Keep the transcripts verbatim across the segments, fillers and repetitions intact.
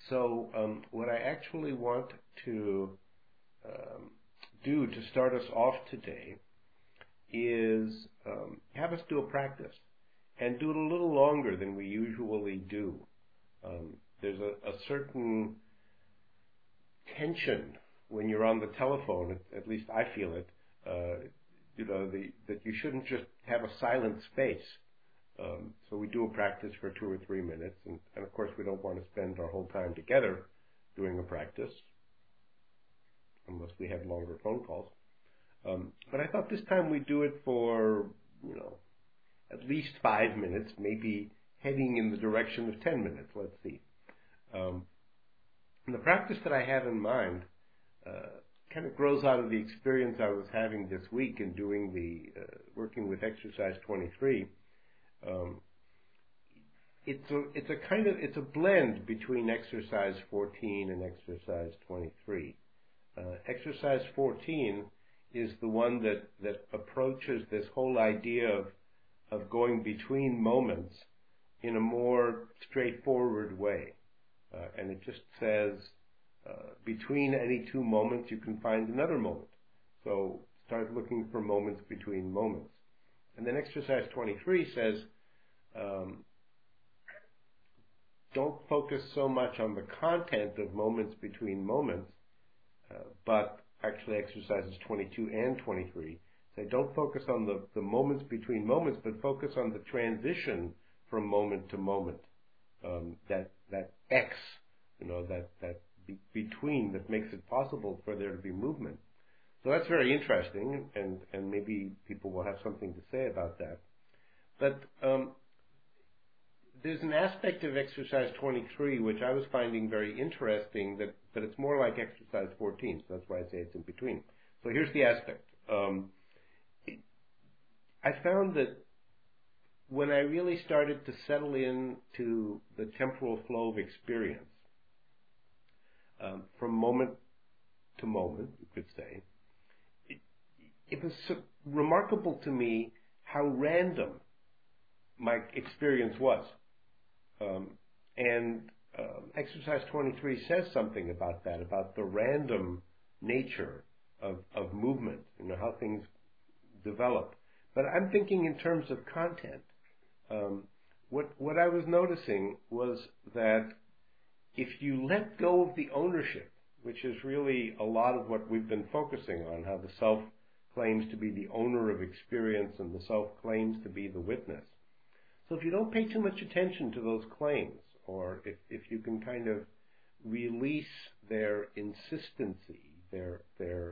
So um, what I actually want to um, do to start us off today is um, have us do a practice and do it a little longer than we usually do. Um, there's a, a certain tension when you're on the telephone, at, at least I feel it, uh, you know, the, that you shouldn't just have a silent space. Um, so we do a practice for two or three minutes, and, and of course we don't want to spend our whole time together doing a practice, unless we have longer phone calls. Um, but I thought this time we'd do it for, you know, at least five minutes, maybe heading in the direction of ten minutes, let's see. Um, and the practice that I have in mind uh, kind of grows out of the experience I was having this week in doing the, uh, working with exercise twenty-three. Um, it's a, it's a kind of, it's a blend between exercise fourteen and exercise twenty-three. Uh, exercise fourteen is the one that, that approaches this whole idea of, of going between moments in a more straightforward way. Uh, and it just says, uh, between any two moments you can find another moment. So start looking for moments between moments. And then exercise twenty-three says, um, don't focus so much on the content of moments between moments, uh, but actually exercises twenty-two and twenty-three say don't focus on the, the moments between moments, but focus on the transition from moment to moment. Um, that that X, you know, that that be, between that makes it possible for there to be movement. So that's very interesting, and, and maybe people will have something to say about that. But um, there's an aspect of exercise twenty-three which I was finding very interesting, that, but it's more like exercise fourteen, so that's why I say it's in between. So here's the aspect. Um, it, I found that when I really started to settle in to the temporal flow of experience, um, from moment to moment, you could say, it, it was so remarkable to me how random my experience was. Um, and um, exercise twenty-three says something about that, about the random nature of, of movement, you know, how things develop. But I'm thinking in terms of content. Um, what what I was noticing was that if you let go of the ownership, which is really a lot of what we've been focusing on, how the self claims to be the owner of experience and the self claims to be the witness. So if you don't pay too much attention to those claims, or if, if you can kind of release their insistency, their their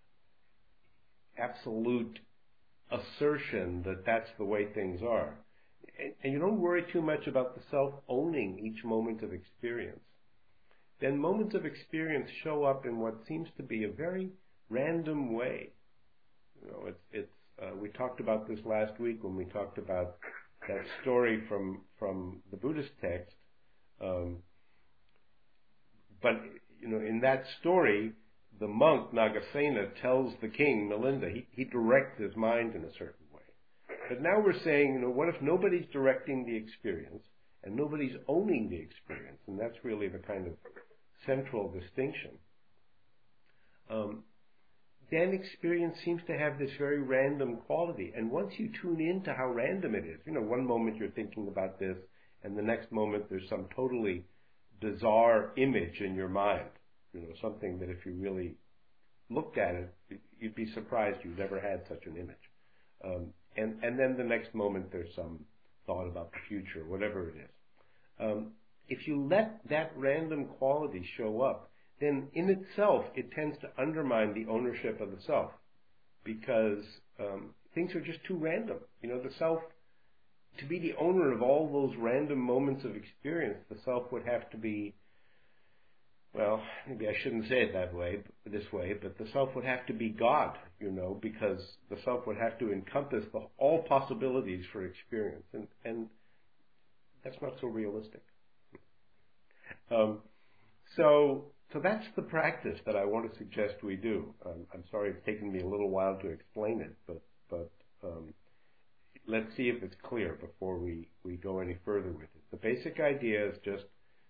absolute assertion that that's the way things are, and, and you don't worry too much about the self owning each moment of experience, then moments of experience show up in what seems to be a very random way. You know, it's it's uh, we talked about this last week when we talked about that story from from the Buddhist text. Um, but you know, in that story, the monk Nagasena tells the king Milinda he, he directs his mind in a certain way. But now we're saying, you know, what if nobody's directing the experience and nobody's owning the experience? And that's really the kind of central distinction. Um, then experience seems to have this very random quality. And once you tune into how random it is, you know, one moment you're thinking about this, and the next moment there's some totally bizarre image in your mind, you know, something that if you really looked at it, you'd be surprised you've never had such an image. Um, and, and then the next moment there's some thought about the future, whatever it is. Um, if you let that random quality show up, then in itself it tends to undermine the ownership of the self, because um, things are just too random. You know, the self, to be the owner of all those random moments of experience, the self would have to be, well, maybe I shouldn't say it that way, this way, but the self would have to be God, you know, because the self would have to encompass the, all possibilities for experience, and, and that's not so realistic. Um, so, so that's the practice that I want to suggest we do. Um, I'm sorry it's taken me a little while to explain it, but but um, let's see if it's clear before we, we go any further with it. The basic idea is just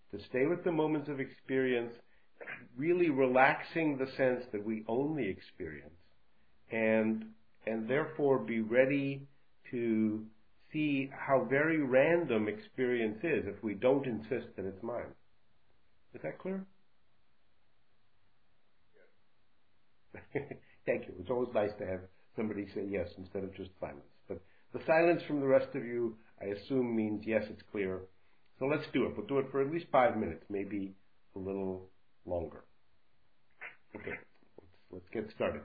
to stay with the moments of experience, really relaxing the sense that we own the experience, and and therefore be ready to see how very random experience is if we don't insist that it's mine. Is that clear? Yes. Thank you. It's always nice to have somebody say yes instead of just silence. But the silence from the rest of you, I assume, means yes, it's clear. So let's do it. We'll do it for at least five minutes, maybe a little longer. Okay, let's, let's get started.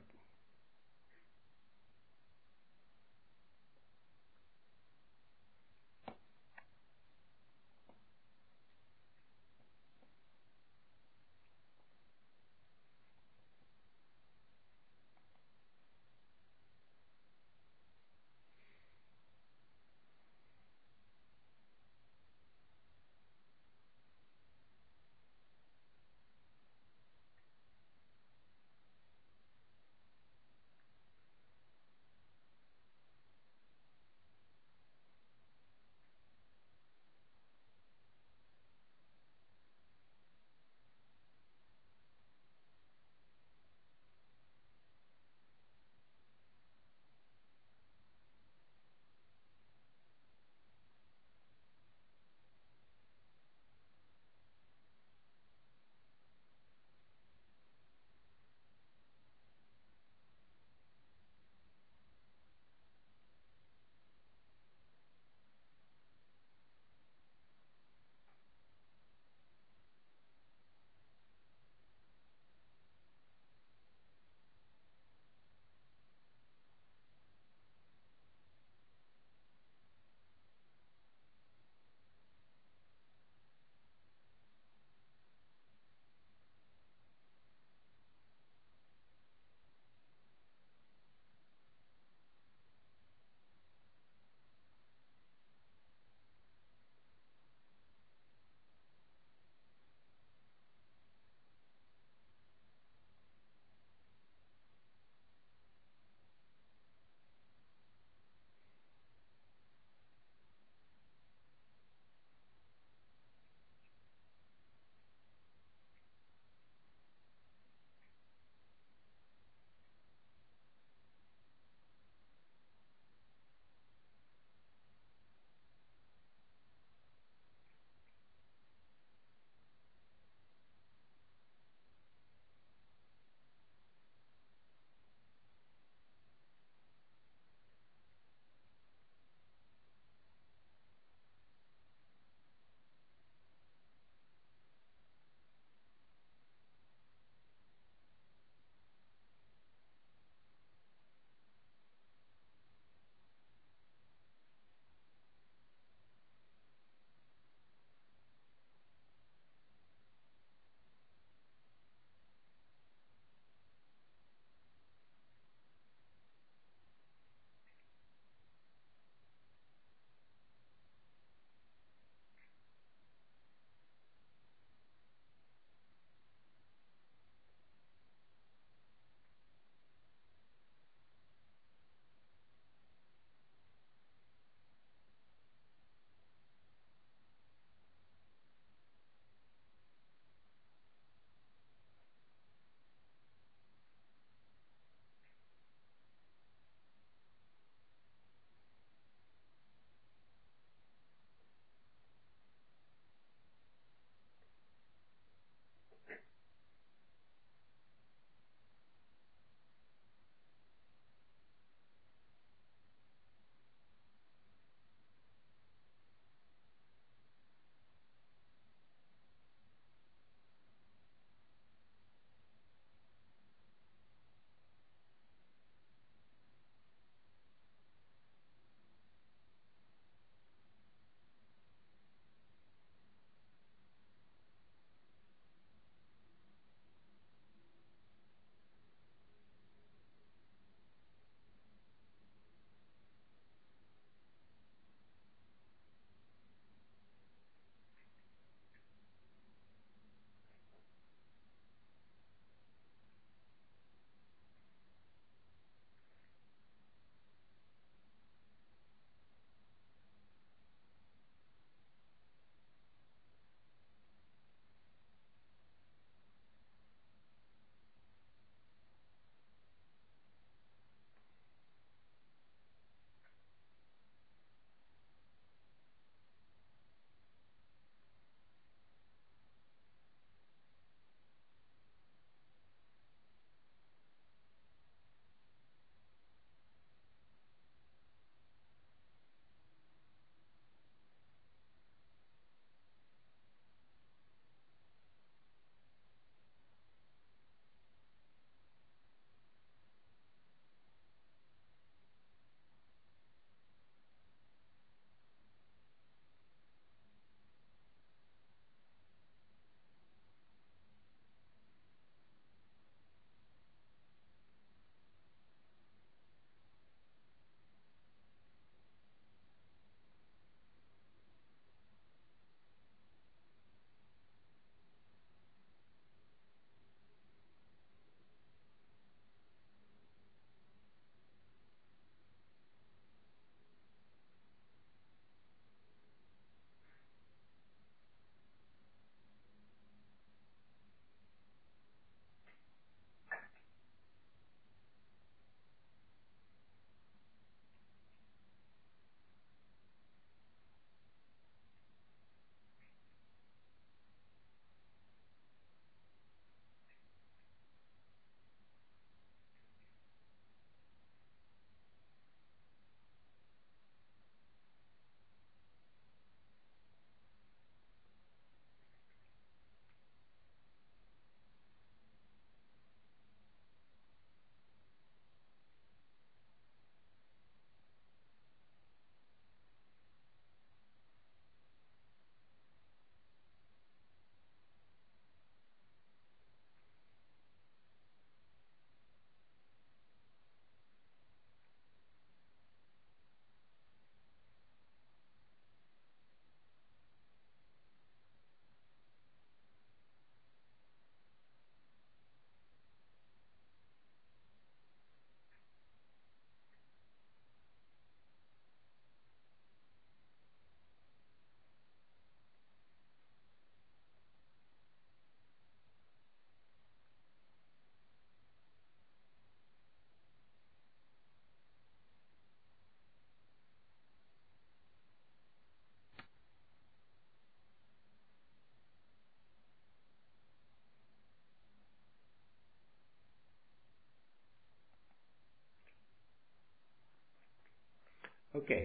Okay.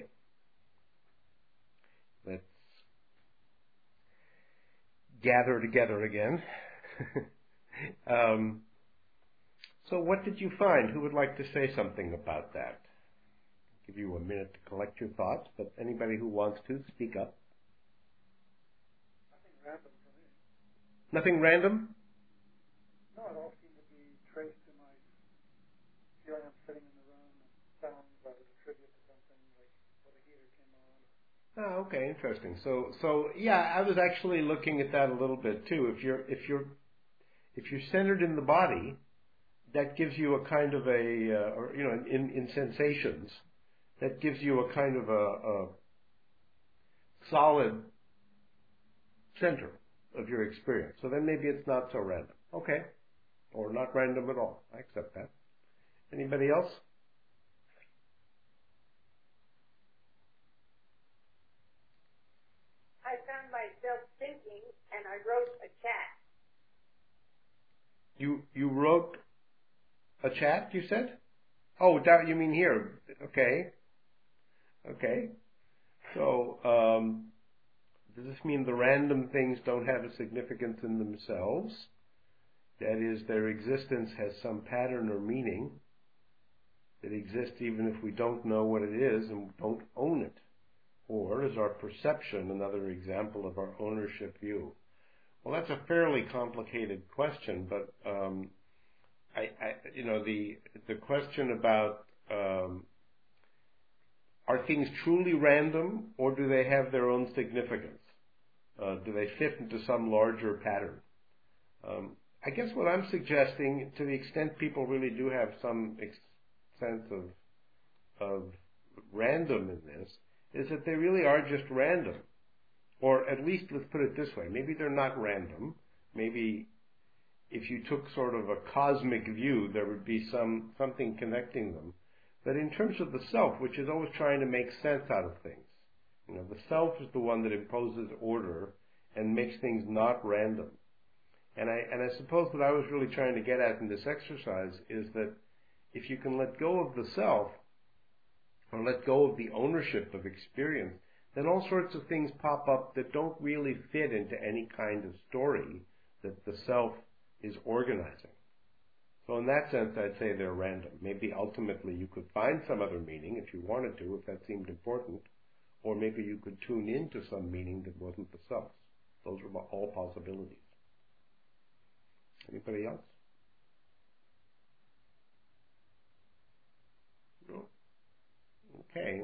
Let's gather together again. um, so what did you find? Who would like to say something about that? I'll give you a minute to collect your thoughts, but anybody who wants to, speak up. Nothing random for me. Nothing random? No, it all seemed to be traced to my feeling I'm sitting in the room and sounds I would attribute to something like when the heater came on. Oh, okay, interesting. So, so yeah, I was actually looking at that a little bit too. If you're, if you're, if you're centered in the body, that gives you a kind of a, uh, or you know, in, in sensations, that gives you a kind of a, a solid center of your experience. So then maybe it's not so random. Okay, or not random at all. I accept that. Anybody else? I found myself thinking, and I wrote a chat. You you wrote a chat, you said? Oh, that you mean here? Okay, okay. So um, does this mean the random things don't have a significance in themselves? That is, their existence has some pattern or meaning that exists even if we don't know what it is and don't own it. Or is our perception another example of our ownership view? Well, that's a fairly complicated question, but um, I, I, you know, the the question about um, are things truly random, or do they have their own significance? Uh, do they fit into some larger pattern? Um, I guess what I'm suggesting, to the extent people really do have some ex- sense of of random in this, is that they really are just random. Or at least, let's put it this way, maybe they're not random. Maybe if you took sort of a cosmic view, there would be some something connecting them. But in terms of the self, which is always trying to make sense out of things, you know, the self is the one that imposes order and makes things not random. And I and I suppose what I was really trying to get at in this exercise is that if you can let go of the self, or let go of the ownership of experience, then all sorts of things pop up that don't really fit into any kind of story that the self is organizing. So in that sense, I'd say they're random. Maybe ultimately you could find some other meaning if you wanted to, if that seemed important, or maybe you could tune into some meaning that wasn't the self. Those are all possibilities. Anybody else? No? Okay.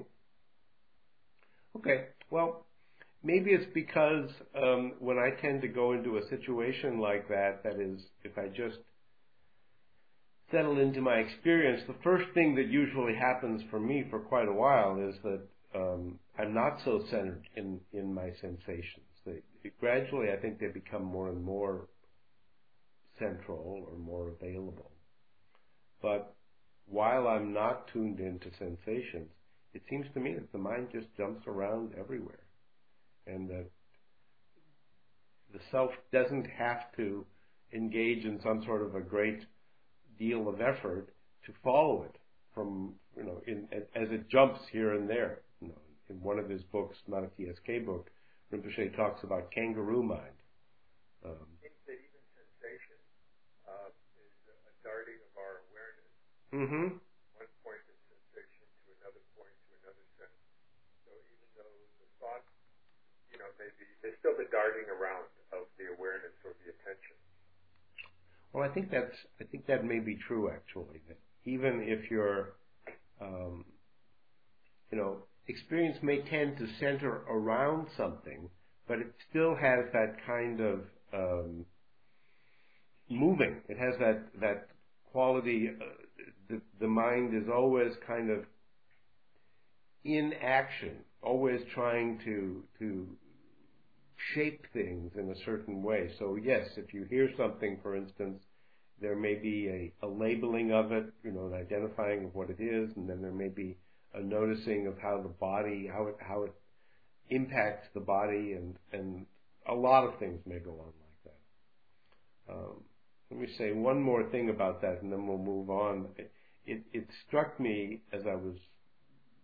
Okay. Well, maybe it's because um, when I tend to go into a situation like that, that is, if I just settle into my experience, the first thing that usually happens for me for quite a while is that um, I'm not so centered in, in my sensations. They, gradually, I think they become more and more central or more available. But while I'm not tuned into sensations, it seems to me that the mind just jumps around everywhere, and that the self doesn't have to engage in some sort of a great deal of effort to follow it from, you know, in, as it jumps here and there. You know, in one of his books, not a T S K book, Rinpoche talks about kangaroo mind. Um, I think that even sensation uh, is a darting of our awareness. mm-hmm. One point of sensation to another point to another sense. So even though the thought, you know, maybe there's still the darting around of the awareness or the attention. Well, I think that's. I think that may be true, actually. That even if you're, um, you know, experience may tend to center around something, but it still has that kind of um, moving. It has that that quality. Uh, the, the mind is always kind of in action, always trying to to shape things in a certain way. So yes, if you hear something, for instance, there may be a, a labeling of it, you know, an identifying of what it is, and then there may be a noticing of how the body, how it how it impacts the body, and and a lot of things may go on like that. Um, let me say one more thing about that, and then we'll move on. It, it, it struck me as I was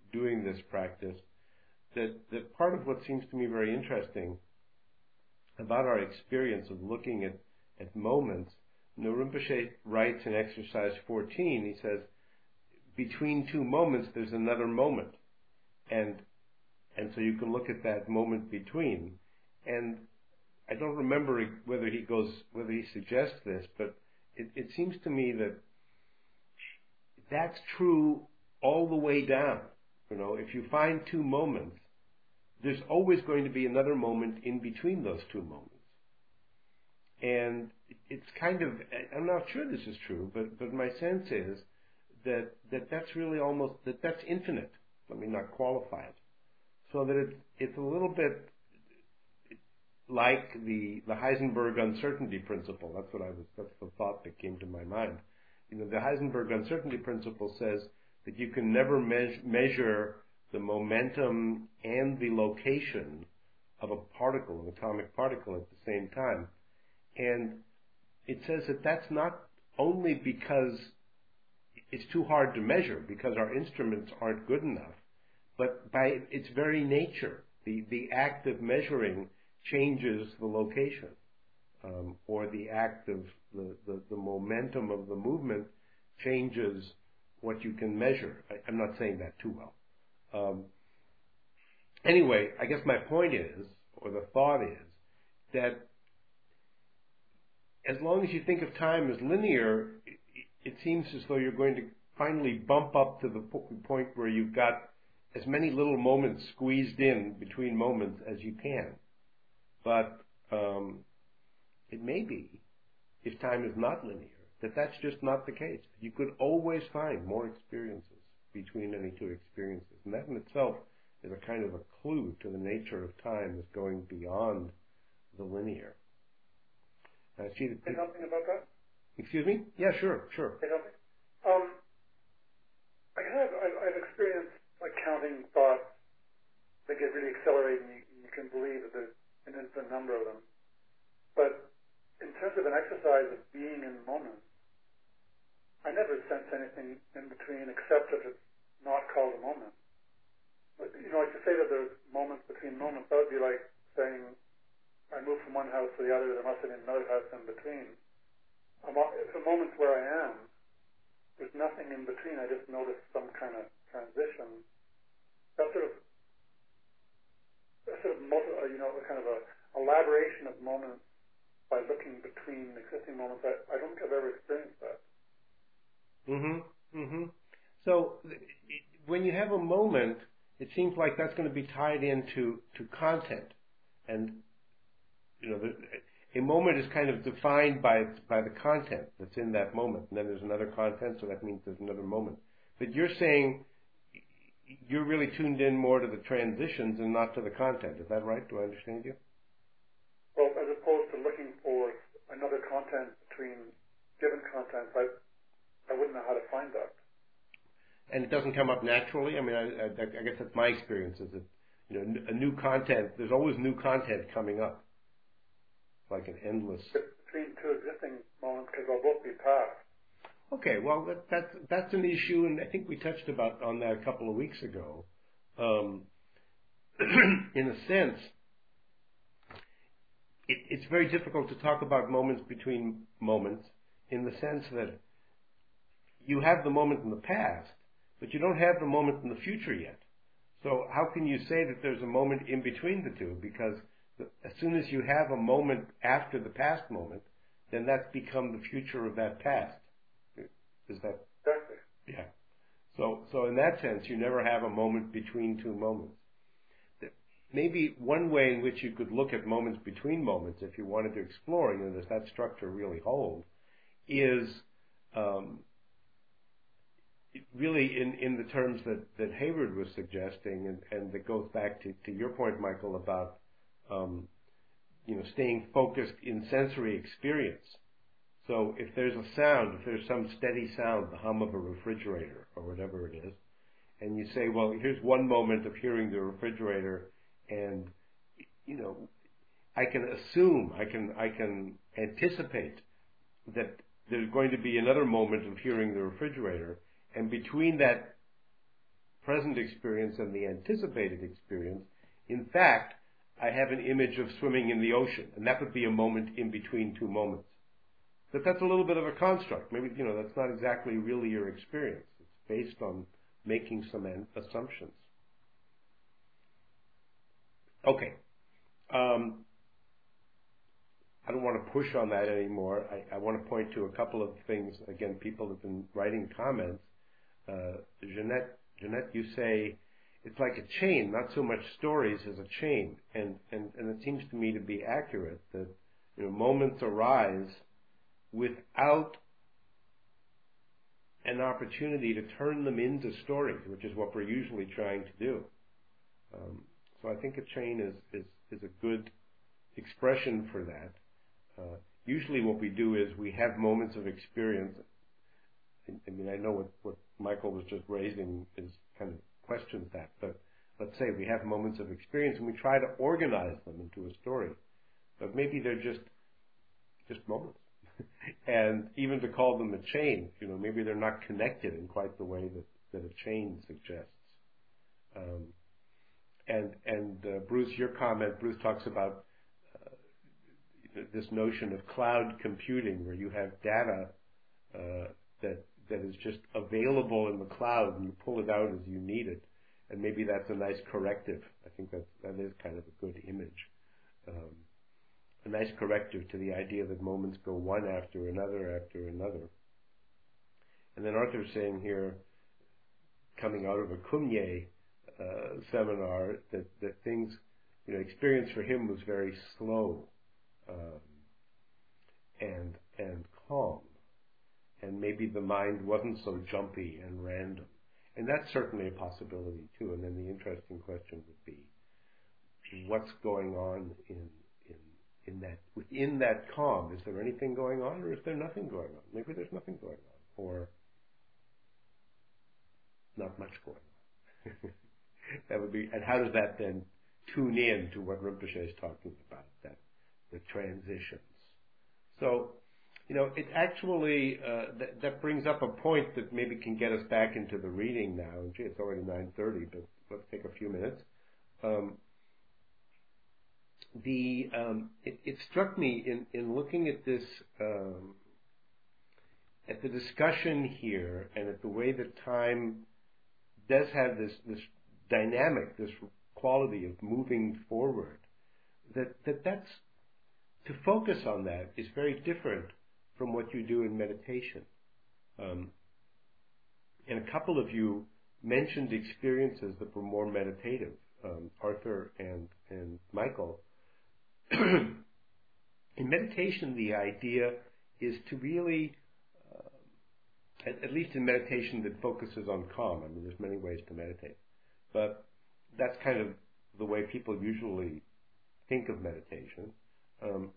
doing this practice, that, that part of what seems to me very interesting about our experience of looking at, at moments, you know, Rinpoche writes in exercise fourteen, he says, between two moments there's another moment. And and so you can look at that moment between. And I don't remember whether he goes, whether he suggests this, but it, it seems to me that that's true all the way down. You know, if you find two moments, there's always going to be another moment in between those two moments. And it's kind of, I'm not sure this is true, but, but my sense is that, that that's really almost, that that's infinite. Let me not qualify it. So that it's, it's a little bit like the, the Heisenberg uncertainty principle. That's what I was, that's the thought that came to my mind. You know, the Heisenberg uncertainty principle says that you can never me- measure the momentum and the location of a particle, an atomic particle at the same time. And it says that that's not only because it's too hard to measure, because our instruments aren't good enough, but by its very nature, the, the act of measuring changes the location, um, or the act of the, the, the momentum of the movement changes what you can measure. I, I'm not saying that too well. Um, anyway, I guess my point is, or the thought is, that as long as you think of time as linear, it, it seems as though you're going to finally bump up to the point where you've got as many little moments squeezed in between moments as you can. But um, it may be, if time is not linear, that that's just not the case. You could always find more experiences between any two experiences. And that in itself is a kind of a clue to the nature of time as going beyond the linear. Uh, Say something about that? Excuse me? Yeah, sure, sure. Say something? Um, I have, I've, I've experienced like counting thoughts that get really accelerated, and you, you can believe that there's an infinite number of them. But in terms of an exercise of being in the moment, I never sense anything in between except that it's not called a moment. But, you know, like to say that there's moments between moments, that would be like saying I moved from one house to the other, there must have been another house in between. The moments where I am, there's nothing in between. I just notice some kind of transition. That sort of, that sort of, you know, a kind of a elaboration of moments by looking between existing moments. I, I don't think I've ever experienced that. Mm-hmm. Mm-hmm. So when you have a moment, it seems like that's going to be tied into to content, and you know, the, a moment is kind of defined by by the content that's in that moment, and then there's another content, so that means there's another moment. But you're saying you're really tuned in more to the transitions and not to the content. Is that right? Do I understand you? Well, as opposed to looking for another content between given contents, I I wouldn't know how to find that. And it doesn't come up naturally. I mean, I, I, I guess that's my experience. Is that you know, a new content. There's always new content coming up. Like an endless. Between two existing moments, because they'll both be past. Okay, well that, that's that's an issue, and I think we touched about on that a couple of weeks ago. Um, in a sense, it, it's very difficult to talk about moments between moments, in the sense that you have the moment in the past, but you don't have the moment in the future yet. So how can you say that there's a moment in between the two? Because as soon as you have a moment after the past moment, then that's become the future of that past. Is that? Exactly. Yeah. So, so in that sense, you never have a moment between two moments. Maybe one way in which you could look at moments between moments, if you wanted to explore, you know, does that structure really hold, is um, really in, in the terms that, that Hayward was suggesting, and, and that goes back to, to your point, Michael, about Um, you know, staying focused in sensory experience. So if there's a sound, if there's some steady sound, the hum of a refrigerator or whatever it is, and you say, well, here's one moment of hearing the refrigerator, and you know, I can assume, I can, I can anticipate that there's going to be another moment of hearing the refrigerator, and between that present experience and the anticipated experience, in fact, I have an image of swimming in the ocean, and that would be a moment in between two moments. But that's a little bit of a construct. Maybe, you know, that's not exactly really your experience. It's based on making some assumptions. Okay. Um, I don't want to push on that anymore. I, I want to point to a couple of things. Again, people have been writing comments. Uh, Jeanette, Jeanette, you say it's like a chain, not so much stories as a chain. And, and, and it seems to me to be accurate that, you know, moments arise without an opportunity to turn them into stories, which is what we're usually trying to do. Um, so I think a chain is, is, is a good expression for that. Uh, usually what we do is we have moments of experience. I mean, I know what, what Michael was just raising is kind of questions that, but let's say we have moments of experience and we try to organize them into a story. But maybe they're just just moments. And even to call them a chain, you know, maybe they're not connected in quite the way that, that a chain suggests. Um, and and uh, Bruce, your comment, Bruce talks about uh, this notion of cloud computing, where you have data uh, that that is just available in the cloud, and you pull it out as you need it. And maybe that's a nice corrective. I think that that is kind of a good image. Um, a nice corrective to the idea that moments go one after another after another. And then Arthur's saying here, coming out of a Kumye uh, seminar, that, that things, you know, experience for him was very slow um, and and calm. And maybe the mind wasn't so jumpy and random. And that's certainly a possibility too. And then the interesting question would be, what's going on in in in that within that calm? Is there anything going on, or is there nothing going on? Maybe there's nothing going on, or not much going on. That would be. And how does that then tune in to what Rinpoche is talking about? That the transitions. So, you know, it actually, uh, that, that brings up a point that maybe can get us back into the reading now. Gee, it's already nine thirty, but let's take a few minutes. Um, the um, it, it struck me in, in looking at this, um, at the discussion here, and at the way that time does have this, this dynamic, this quality of moving forward, that, that that's, to focus on that is very different from what you do in meditation. Um, and a couple of you mentioned experiences that were more meditative, um, Arthur and, and Michael. In meditation, the idea is to really, uh, at, at least in meditation that focuses on calm, I mean, there's many ways to meditate, but that's kind of the way people usually think of meditation. Um,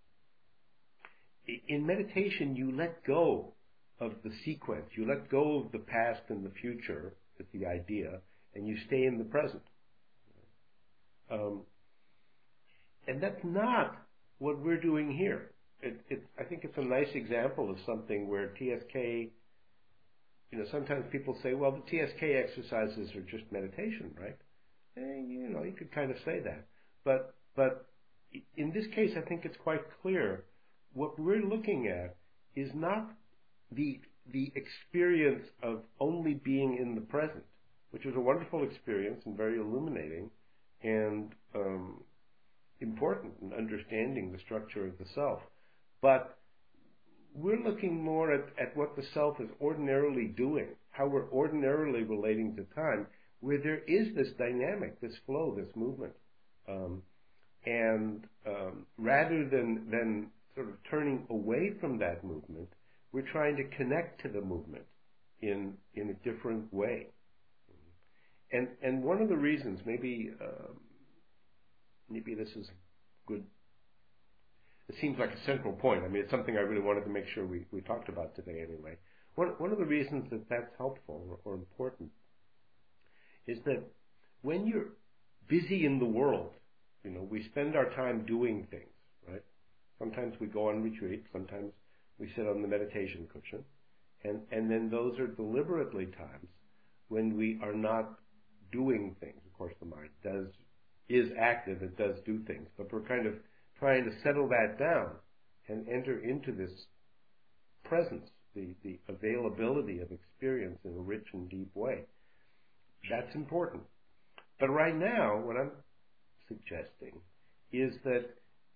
In meditation, you let go of the sequence. You let go of the past and the future, is the idea, and you stay in the present. Um, and that's not what we're doing here. It, it, I think it's a nice example of something where T S K, you know, sometimes people say, well, the T S K exercises are just meditation, right? And, you know, you could kind of say that. But, but in this case, I think it's quite clear. What we're looking at is not the the experience of only being in the present, which is a wonderful experience and very illuminating and um, important in understanding the structure of the self. But we're looking more at, at what the self is ordinarily doing, how we're ordinarily relating to time, where there is this dynamic, this flow, this movement. Um, and um, rather than than sort of turning away from that movement, we're trying to connect to the movement in in a different way. And and one of the reasons, maybe um, maybe this is good. It seems like a central point. I mean, it's something I really wanted to make sure we, we talked about today anyway. One one of the reasons that that's helpful or, or important is that when you're busy in the world, you know, we spend our time doing things, right? Sometimes we go on retreat, sometimes we sit on the meditation cushion, and, and then those are deliberately times when we are not doing things. Of course, the mind does is active, it does do things, but we're kind of trying to settle that down and enter into this presence, the, the availability of experience in a rich and deep way. That's important. But right now, what I'm suggesting is that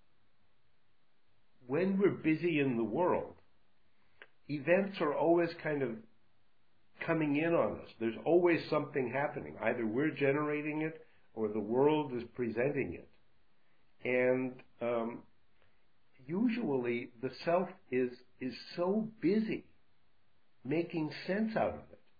when we're busy in the world, events are always kind of coming in on us. There's always something happening. Either we're generating it or the world is presenting it. And um, usually the self is is so busy making sense out of it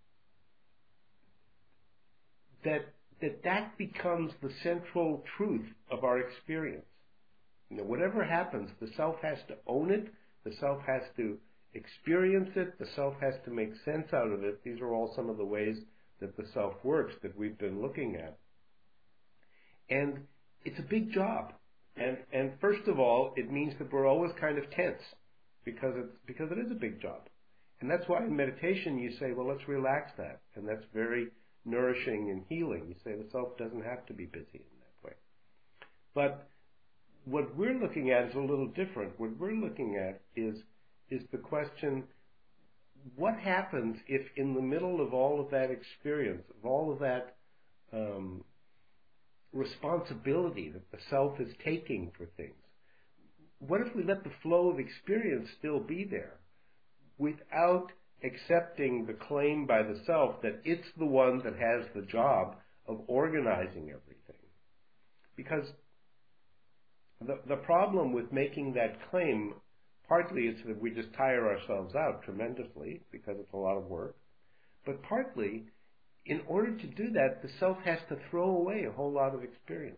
that that that becomes the central truth of our experience. You know, whatever happens, the self has to own it, the self has to experience it, the self has to make sense out of it. These are all some of the ways that the self works that we've been looking at. And it's a big job. And and first of all, it means that we're always kind of tense because it's because it is a big job. And that's why in meditation you say, well, let's relax that. And that's very nourishing and healing. You say the self doesn't have to be busy in that way. But what we're looking at is a little different. What we're looking at is is the question, what happens if in the middle of all of that experience, of all of that um, responsibility that the self is taking for things, what if we let the flow of experience still be there without accepting the claim by the self that it's the one that has the job of organizing everything? Because the, the problem with making that claim, partly it's that we just tire ourselves out tremendously because it's a lot of work, but partly, in order to do that, the self has to throw away a whole lot of experience.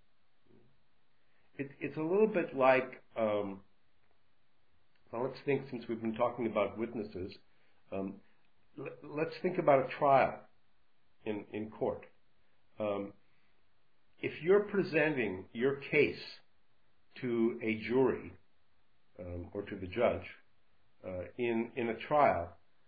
It, it's a little bit like, um, well, let's think, since we've been talking about witnesses, um, l- let's think about a trial in, in court. Um, if you're presenting your case to a jury um, or to the judge uh, in, in a trial,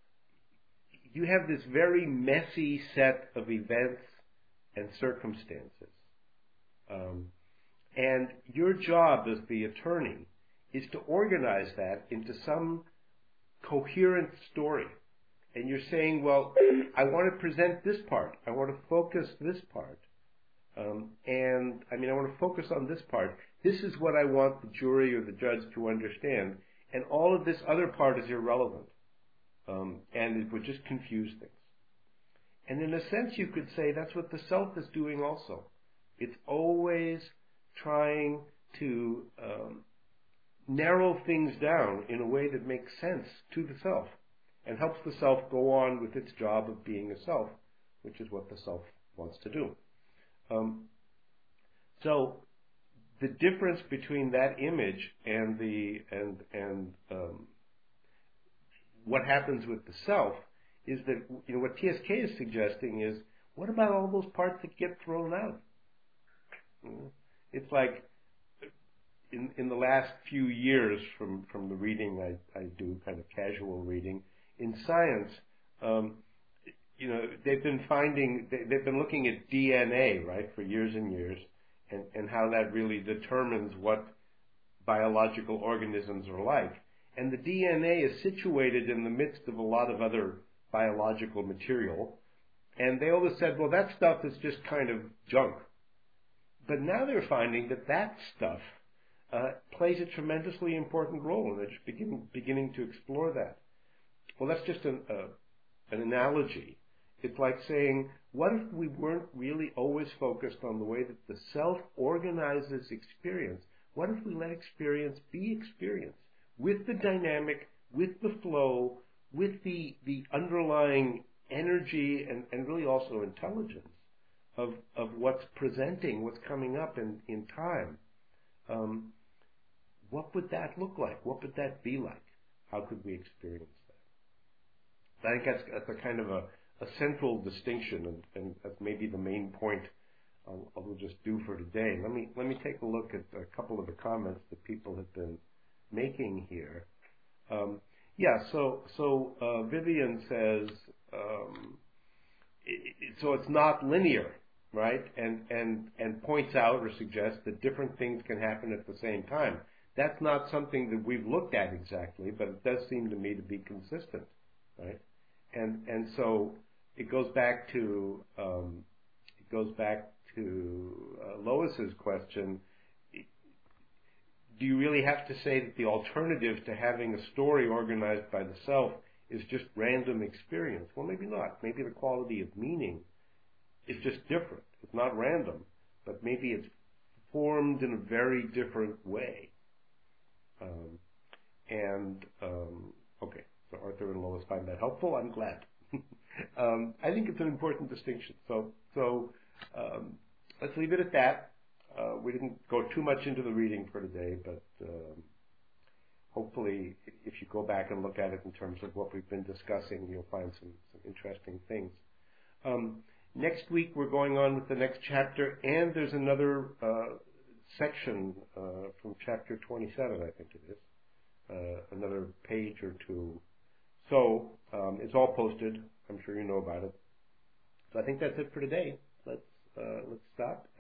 you have this very messy set of events and circumstances. Um, and your job as the attorney is to organize that into some coherent story. And you're saying, well, I want to present this part. I want to focus this part. Um, and, I mean, I want to focus on this part. This is what I want the jury or the judge to understand. And all of this other part is irrelevant. Um, and it would just confuse things. And in a sense, you could say that's what the self is doing also. It's always trying to um, narrow things down in a way that makes sense to the self and helps the self go on with its job of being a self, which is what the self wants to do. Um, so the difference between that image and the and and um, what happens with the self is that, you know, what T S K is suggesting is, what about all those parts that get thrown out? You know, it's like in in the last few years from, from the reading I, I do, kind of casual reading, in science, um, you know, they've been finding, they, they've been looking at D N A, right, for years and years, and, and how that really determines what biological organisms are like. And the D N A is situated in the midst of a lot of other biological material. And they always said, well, that stuff is just kind of junk. But now they're finding that that stuff uh, plays a tremendously important role, and they're just begin, beginning to explore that. Well, that's just an, uh, an analogy. It's like saying, what if we weren't really always focused on the way that the self organizes experience? What if we let experience be experience? With the dynamic, with the flow, with the, the underlying energy and, and really also intelligence of, of what's presenting, what's coming up in, in time. Um, what would that look like? What would that be like? How could we experience that? I think that's, that's a kind of a, a central distinction, and, and that's maybe the main point I'll, I'll just do for today. Let me, let me take a look at a couple of the comments that people have been making here. Um, yeah, so so uh, Vivian says, um, it, it, so it's not linear, right? And, and, and points out or suggests that different things can happen at the same time. That's not something that we've looked at exactly, but it does seem to me to be consistent, right? And, and so it goes back to, um, it goes back to uh, Lois's question. Do you really have to say that the alternative to having a story organized by the self is just random experience? Well, maybe not. Maybe the quality of meaning is just different. It's not random, but maybe it's formed in a very different way. Um, and, um, okay, so Arthur and Lois find that helpful. I'm glad. um, I think it's an important distinction. So, so um, let's leave it at that. Uh, we didn't go too much into the reading for today, but um, hopefully if you go back and look at it in terms of what we've been discussing, you'll find some, some interesting things. Um, next week we're going on with the next chapter, and there's another uh, section uh, from chapter twenty-seven, I think it is, uh, another page or two. So um, it's all posted. I'm sure you know about it. So I think that's it for today. Let's uh, let's stop.